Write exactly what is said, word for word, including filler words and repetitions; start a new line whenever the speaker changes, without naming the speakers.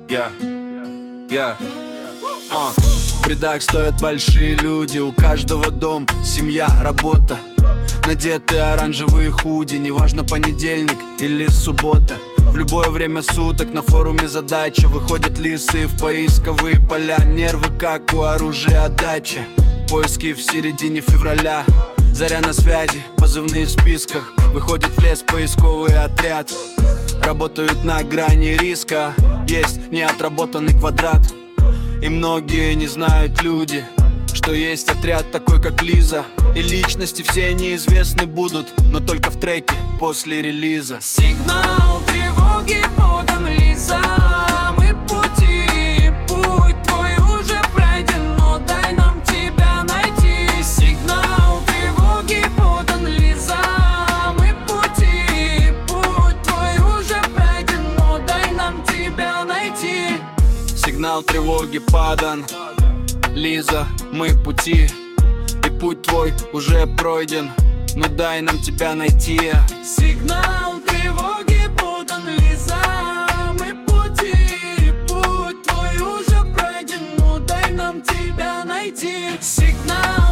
Я, я, а. В рядах стоят большие люди, у каждого дом, семья, работа. Надеты оранжевые худи, неважно понедельник или суббота. В любое время суток на форуме задача. Выходят лисы в поисковые поля. Нервы как у оружия отдачи. Поиски в середине февраля. Заря на связи, позывные в списках. Выходит в лес поисковый отряд. Работают на грани риска. Есть неотработанный квадрат. И многие не знают люди, что есть отряд такой, как Лиза. И личности все неизвестны будут, но только в треке после релиза.
Сигнал тревоги подан, Лиза. Мы в пути, путь твой уже пройден, но дай нам тебя найти. Сигнал тревоги подан, Лиза. Мы в пути, путь твой уже пройден, но дай нам тебя найти.
Сигнал тревоги подан, Лиза, мы в пути, и путь твой уже пройден, но дай нам тебя найти.
Сигнал тревоги подан, Лиза. Мы в пути, путь твой уже пройден, но дай нам тебя найти. Сигнал